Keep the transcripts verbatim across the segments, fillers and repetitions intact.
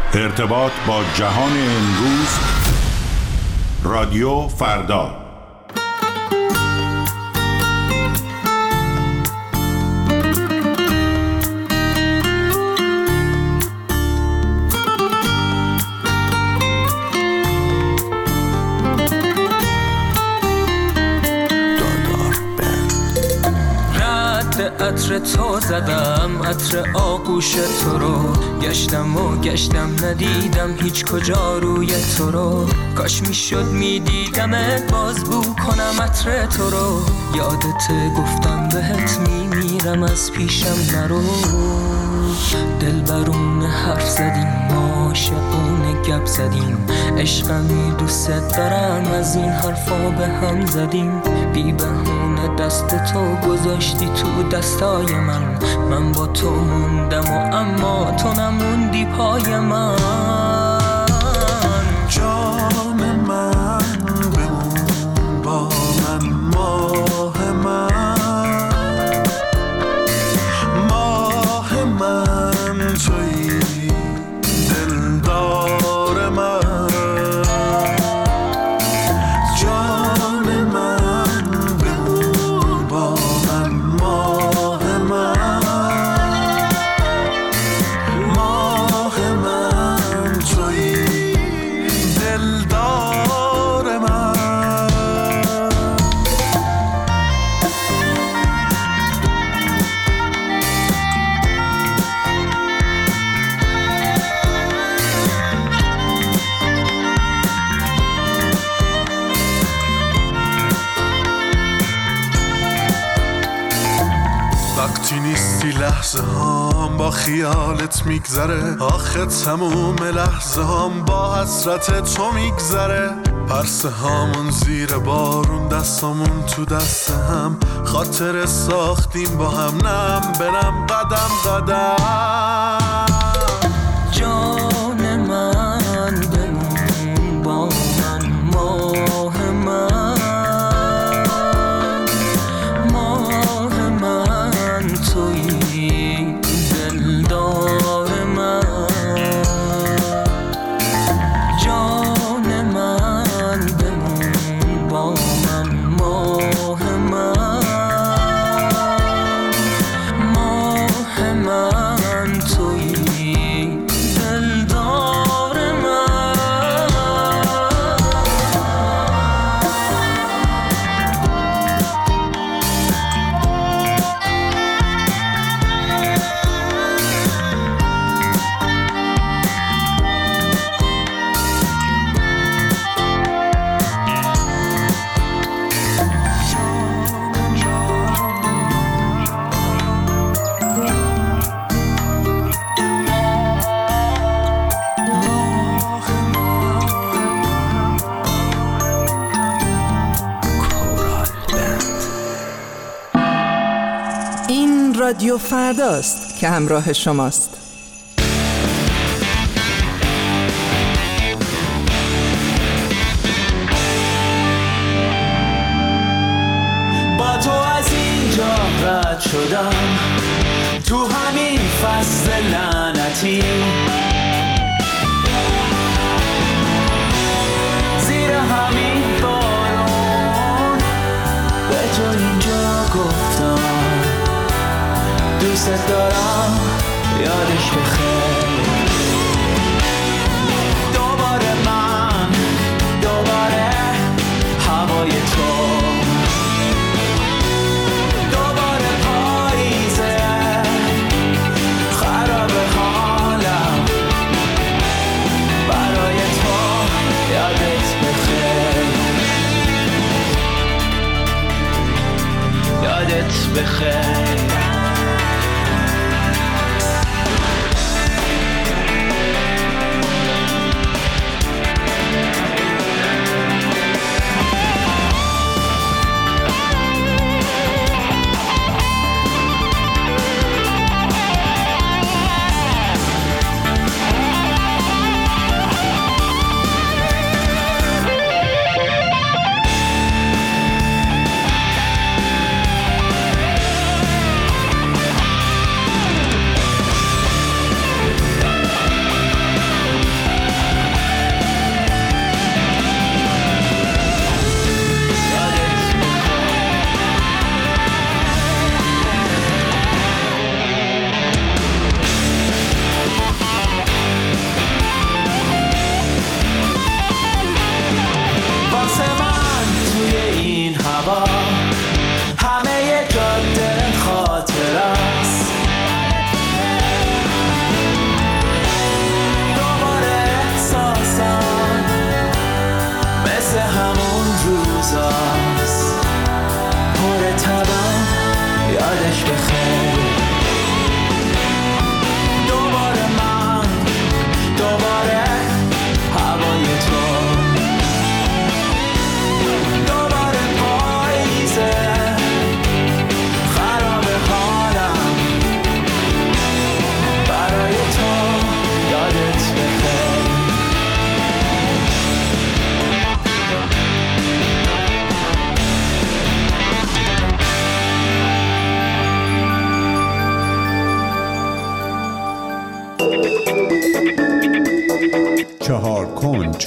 ارتباط با جهان امروز. رادیو فردا. عطر تو زدم، عطر آغوش تو رو گشتم و گشتم ندیدم هیچ کجا روی تو رو. کاش میشد میدیدمت باز بو کنم عطر تو رو. یادت گفتم بهت میمیرم از پیشم نرو. دلبرون حرف زدیم ما شعون گپ زدیم، عشقمی دوست دارم از این حرفا به هم زدیم. بی بهونه دست تو گذاشتی تو دستای من، من با تو موندم و اما تو نموندی پای من. جان من بمون با من، ماه من، ماه من تویی دلدار من. وقتی نیستی لحظه هام با خیالت میگذره، آخه تموم لحظه هام با حسرت تو میگذره. پرسه هامون زیر بارون، دستامون تو دست هم، خاطر ساختیم با هم، نم برم قدم قدم. جان من بمون با من، ماه من، ماه من تویی دلدار من. جان من بمون با من، ماه من، ماه من تویی دلدار من. این رادیو فرداست که همراه شماست. با تو از اینجا رد شدم، تو همین فصل لعنتی، زیر همین بارون به تو اینجا گفتم دوست دارم، یادش بخیر. دوباره من، دوباره هوای تو، دوباره پاییزه، خراب حالم برای تو، یادت بخیر، یادت بخیر. چهار کنج.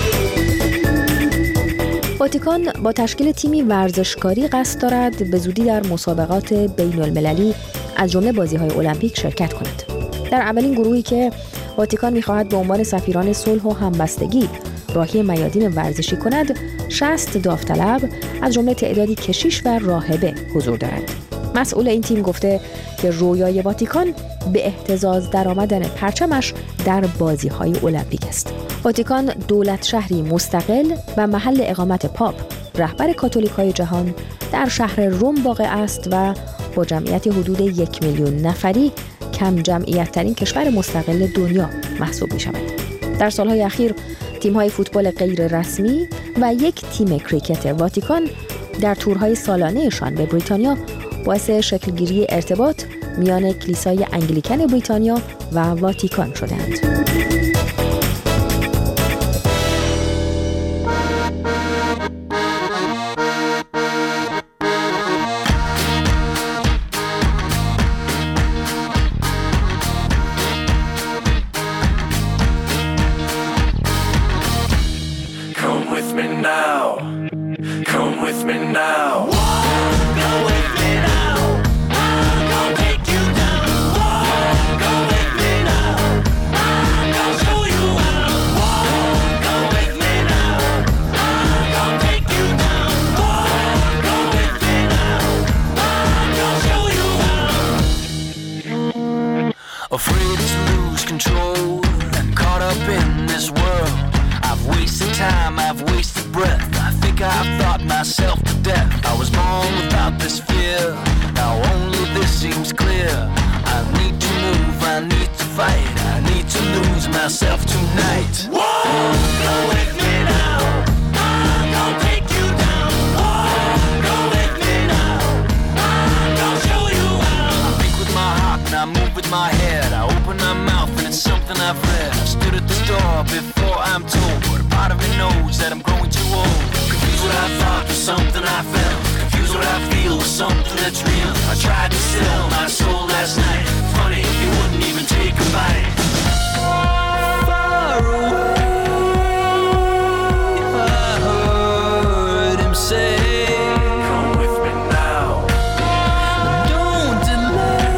واتیکان با تشکیل تیمی ورزشکاری قصد دارد به زودی در مسابقات بین المللی از جمله بازی‌های المپیک شرکت کند. در اولین گروهی که واتیکان می‌خواهد به عنوان سفیران صلح و همبستگی راهی میادین ورزشی کند، شصت داوطلب از جمله تعدادی کشیش و راهبه حضور دارند. مسئول این تیم گفته که رویای واتیکان به اهتزاز درآمدن پرچمش در بازی‌های المپیک است. واتیکان دولت شهری مستقل و محل اقامت پاپ، رهبر کاتولیک‌های جهان، در شهر روم واقع است و با جمعیت حدود یک میلیون نفری کم جمعیت ترین کشور مستقل دنیا محسوب می شود. در سالهای اخیر تیم‌های فوتبال غیر رسمی و یک تیم کریکت واتیکان در تورهای سالانه‌شان به بریتانیا باعث شکلگیری ارتباط میان کلیسای انگلیکن بریتانیا و واتیکان شدند. Afraid to lose control and caught up in this world. I've wasted time, I've wasted breath. I think I've thought myself to death. I was born without this fear. Now only this seems clear. I need to move, I need to fight. I need to lose myself tonight. Walk, go with me now. I'm gonna take you down. Walk, go with me now. I'm gonna show you how. I think with my heart and I move with my head. I open my mouth and it's something I've read. I stood at the door before I'm told, but a part of me knows that I'm growing too old. Confused what I thought was something I felt. Confused what I feel was something that's real. I tried to sell my soul last night. Funny, you wouldn't even take a bite. Far away, I heard him say, come with me now. Don't delay.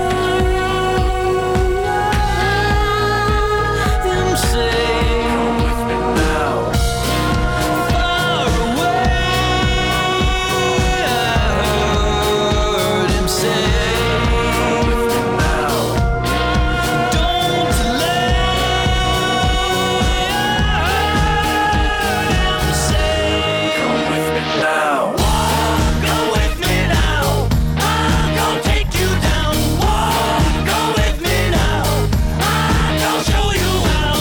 Him say, come with me now. Far away, I heard him say, come with me now. Don't delay. I heard him say, come with me now. Walk, go with me now. I'm gonna take you down. Walk, go with me now. I'm gonna show you how.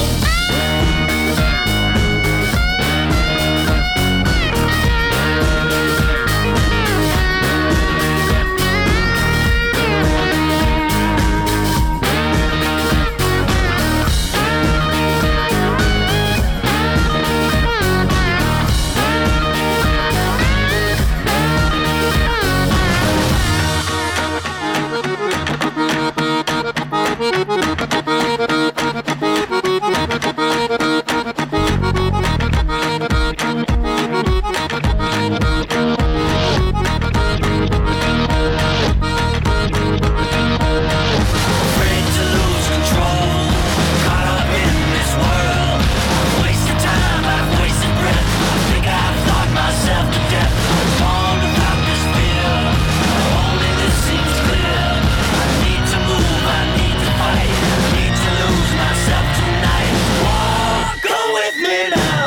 Afraid to lose control, caught up in this world. I've wasted time, I've wasted breath. I think I've thought myself to death. I'm born without this fear. Only this seems clear. I need to move, I need to fight. I need to lose myself tonight. Walk, go with me now.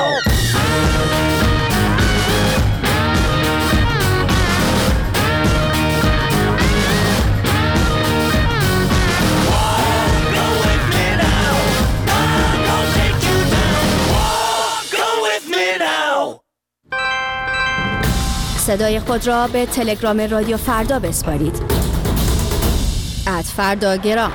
Walk, go with me now. I'm gonna take you down. Walk, go with me now. صدای خود را به تلگرام رادیو فردا بسپارید. ات فرداگرام.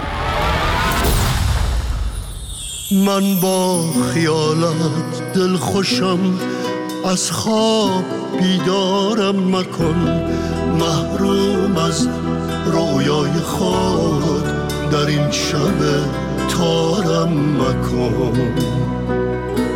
من با خیالت دل خوشم، از خواب بیدارم مکن، محروم از رویای خود در این شب تارم مکن.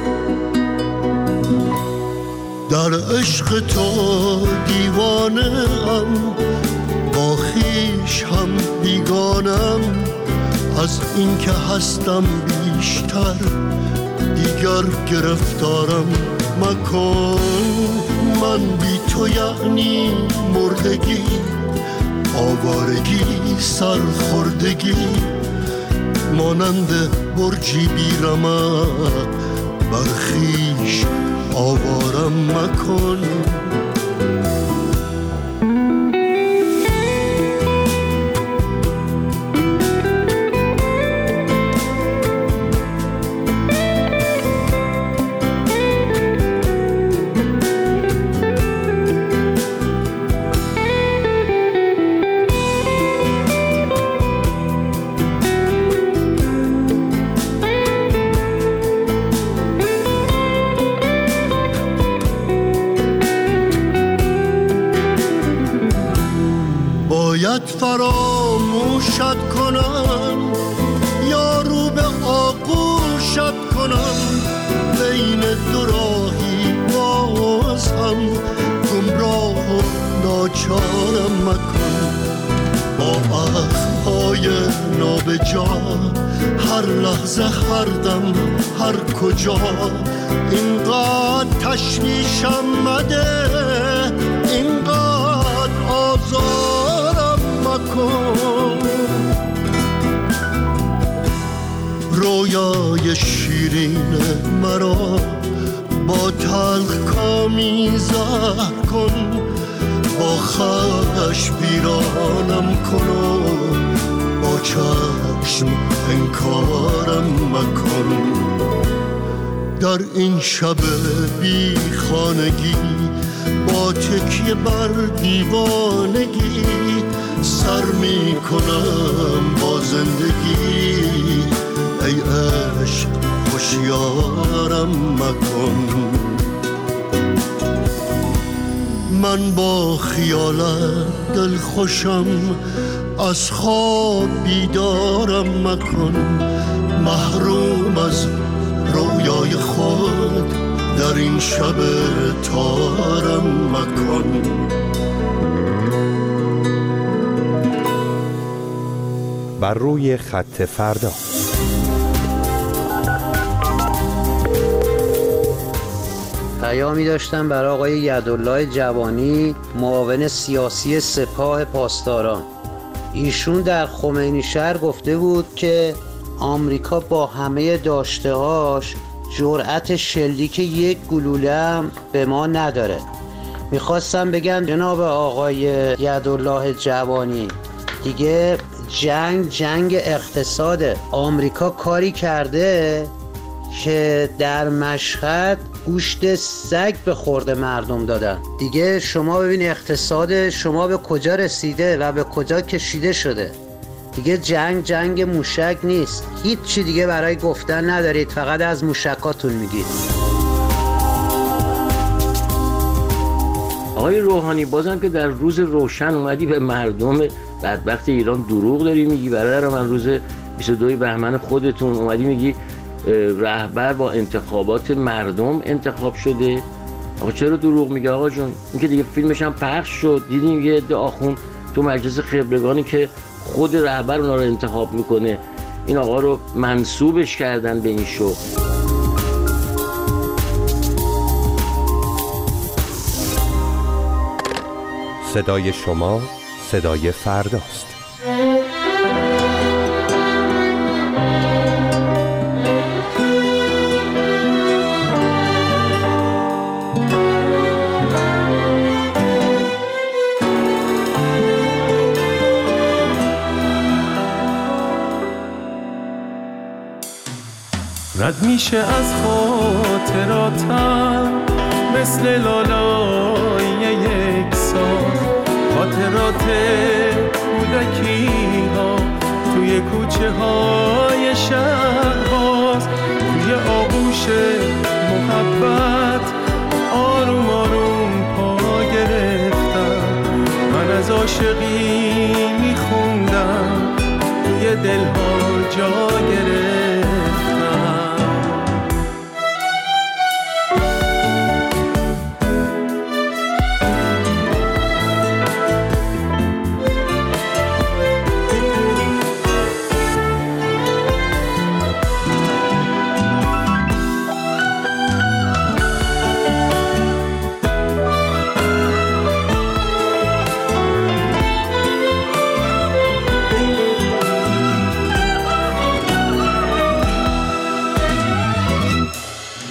در عشق تو دیوانه ام، با خویش هم بیگانم، از این که هستم بیشتر دیگر گرفتارم مکن. من بی تو یعنی مردگی، آوارگی، سرخوردگی، مانند برجی بیرمق بر خویش آوارم مکن. باید فراموشت کنم یا رو به آغوشت کنم، بین دو راهی باز هم گمراه و ناچارم مکن. با اخمهای نابجا هر لحظه هر دم هر کجا اینقدر تشویشم مده، اینقدر آزارم مکن. رویای شیرین مرا با تلخ کامی زهر کن، با خش بیرانم کن و با چشم انکارم مکن. در این شب بی خانگی با تکیه بر دیوانگی سر می کنم با زندگی، ای عشق هوشیارم مکن. من با خیالت دل خوشم، از خواب بیدارم مکن. محروم از رویای خود در این شب تارم مکن. بر روی خط فردا. پیامی داشتم برای آقای یدالله جوانی، معاون سیاسی سپاه پاسداران. ایشون در خمینی شهر گفته بود که آمریکا با همه داشته‌هاش جرأت شلیک یک گلوله هم به ما نداره. میخواستم بگم جناب آقای یدالله جوانی، دیگه جنگ جنگ اقتصاده. آمریکا کاری کرده که در مشهد گوشت سگ به خورد مردم دادن. دیگه شما ببین اقتصاد شما به کجا رسیده و به کجا کشیده شده. دیگه جنگ جنگ موشک نیست. هیچ چی دیگه برای گفتن ندارید، فقط از موشکاتون میگید. آقای روحانی، بازم که در روز روشن اومدی به مردم بدبخت ایران دروغ داری میگی. برادر من روز بیست و دوم بهمن خودتون اومدی میگی رهبر با انتخابات مردم انتخاب شده. آقا چرا دروغ میگه آقا جون؟ این که دیگه فیلمش هم پخش شد، دیدیم یه عده آخوند تو مجلس خبرگانی که خود رهبر اونا رو انتخاب میکنه، این آقا رو منسوبش کردن به این شو. صدای شما صدای فرداست. رد میشه از خاطراتم مثل لالای یک سال، خاطرات کودکی ها توی کوچه های شهر باز، توی آغوش محبت آروم آروم پا گرفتم. من از عاشقی میخوندم توی دلها جا گرفتم.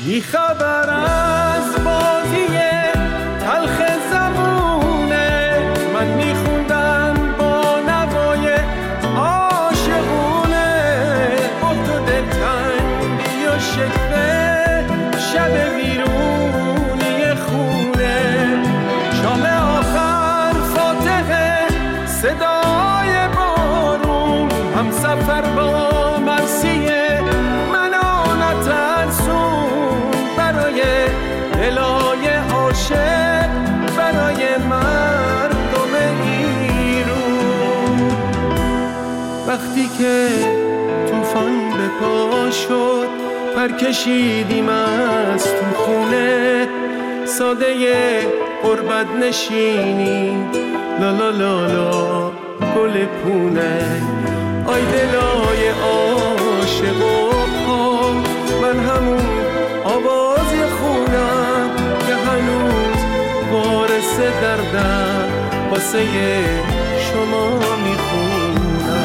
بی خبر از بازی تلخ زمونه، من میخوندم با نوای عاشقونه، با تو دلتنگی و شکوه شب ویرونی خونه، شام آخر فاتحه صدای بارون، هم سفر با مرسیه منو نترسون، برای دلای عاشق برای مردم ایرون. وقتی که طوفان به پا شد پر کشیدیم از تو خونه، ساده غربت نشینی لا لا لا لا گل پونه، آی دلای عاشق و پا، من همون آوازی خونم که هنوز وارث دردم واسه شما میخونم.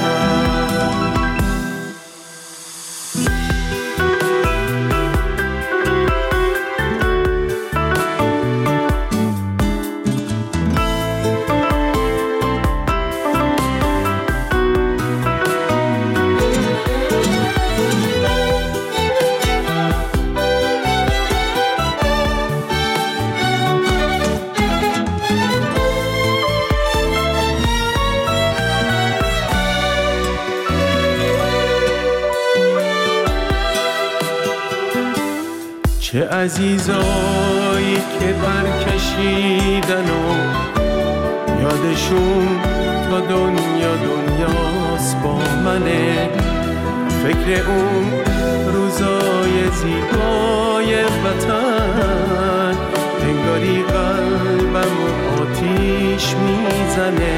چه عزیزایی که برکشیدن و یادشون تا دنیا دنیاست با منه، فکر اون روزای زیبای وطن انگاری قلبم و آتیش میزنه،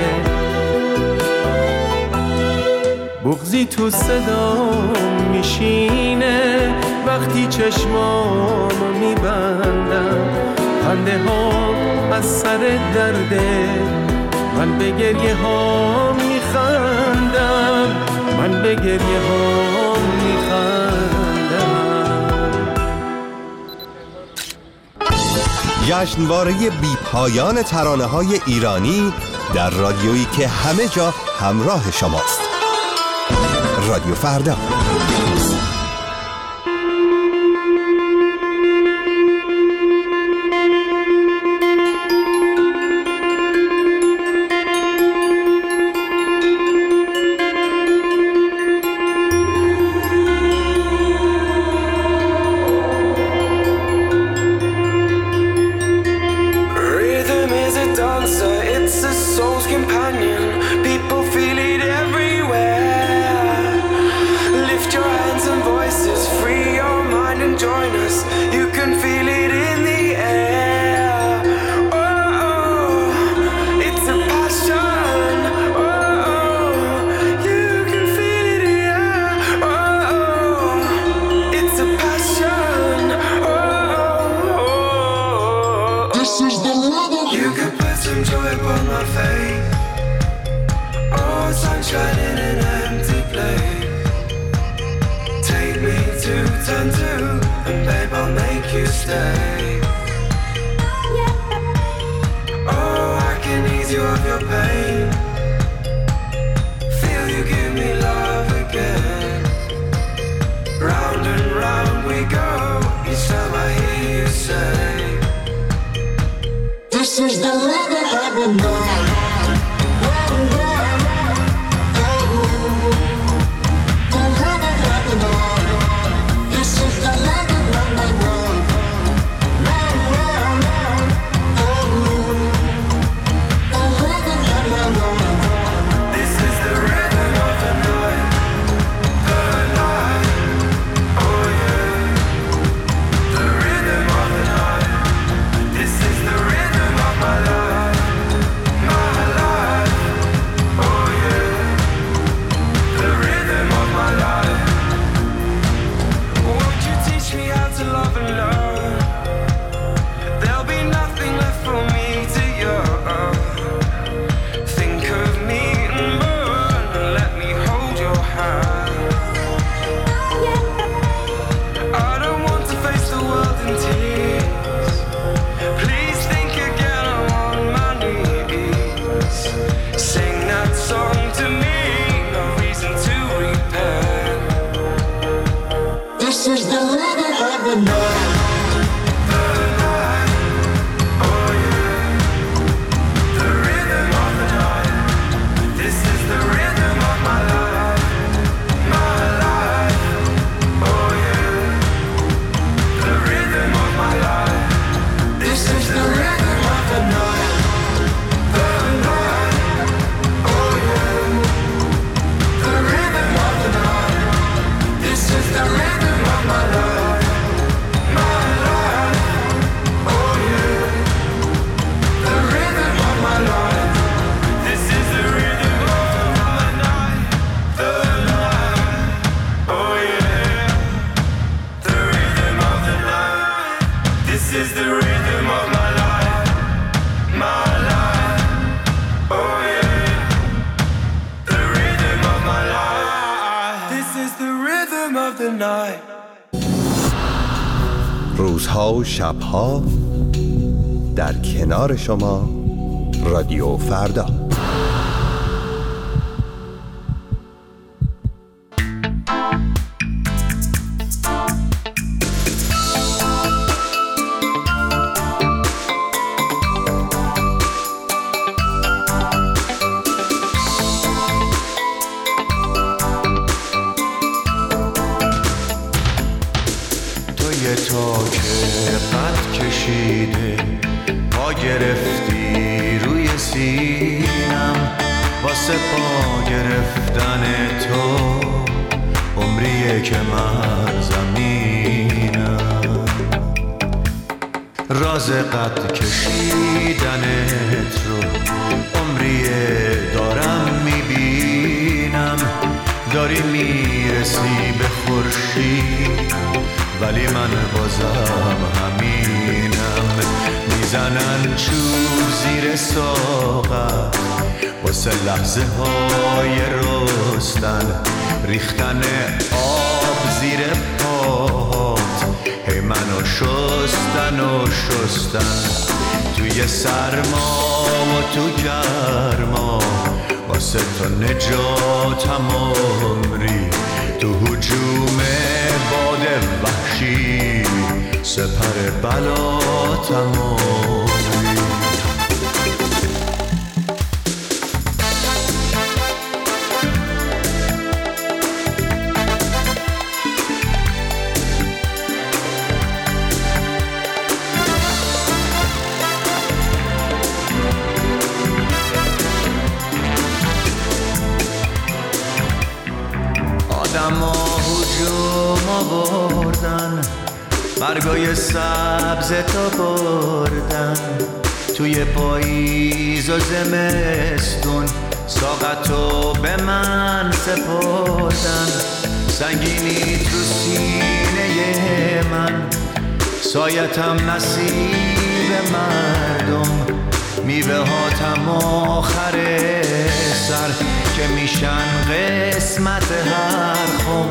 بغضی تو صدام میشینه وقتی چشمامو میبندم، خنده ها از سر درده، من به گریه ها میخندم، من به گریه ها میخندم. جشنواره بی پایان ترانه های ایرانی در رادیویی که همه جا همراه شماست. رادیو فردا. My life, my the rhythm of the night. روزها و شبها در کنار شما رادیو فردا. گرفتی روی سینم واسه پا گرفتن تو عمریه که من زمینم راز قد کشیدنت رو عمریه دارم میبینم داری میرسی به خورشید ولی من بازم همینم میزنن چوب زیر ساقت واسه لحظه های رستن ریختن آب زیر پات هی منو شستن و شستن توی سرما و تو گرما واسه تو نجاتم عمری تو هجوم باد وحشی سپر بلاتم عمری برگای سبز تا بردن توی پاییز و زمستون ساقتو به من سپردن سنگینی تو سینه من سایتم نصیب مردم میوه هاتم آخر سر که میشن قسمت هر خم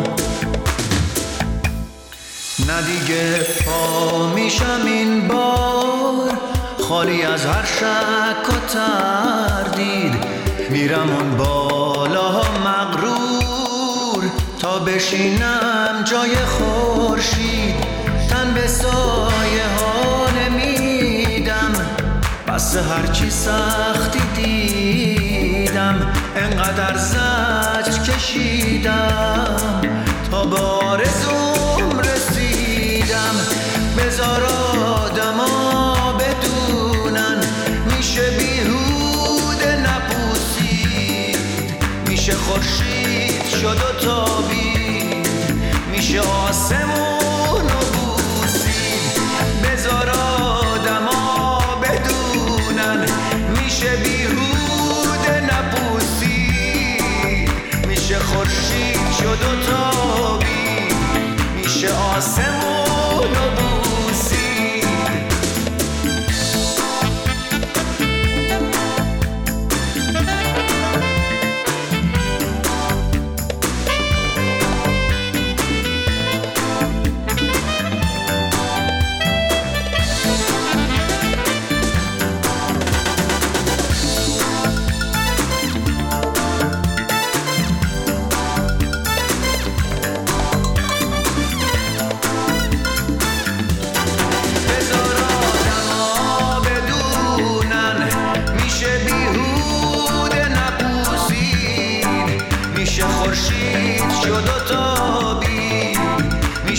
نه دیگه پا میشم این بار خالی از هر شک و تردید میرم اون بالا مغرور تا بشینم جای خورشید تن به سایه ها نمیدم بس هرچی سختی دیدم انقدر زجر کشیدم تا به آرزوم رسیدم بذار آدما بدونن میشه بیهوده نپوسید میشه خورشید شد و تابید میشه آسمون و بوسید بذار آدما بدونن میشه بیهوده نپوسید میشه خورشید شد و تابید میشه آسمون و بوسید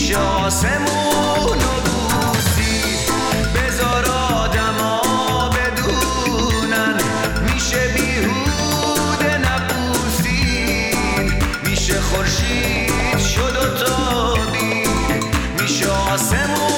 میشه آسمون و بوسید. بذار آدما بدونن میشه بیهوده نپوسید. میشه خورشید شد و تابید، میشه آسمون